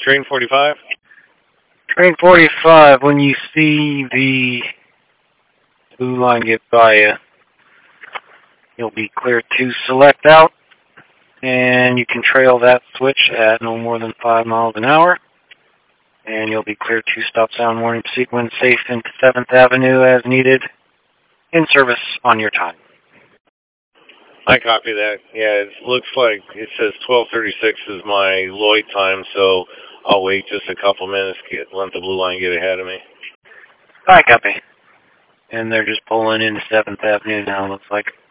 Train 45? Train 45, when you see the blue line get by you, you'll be clear to select out, and you can trail that switch at no more than 5 miles an hour, and you'll be clear to stop sound warning sequence safe into 7th Avenue as needed, in service on your time. I copy that. Yeah, it looks like it says 12:36 is my Lloyd time, so I'll wait just a couple minutes to let the blue line get ahead of me. I copy. And they're just pulling into 7th Avenue now, looks like.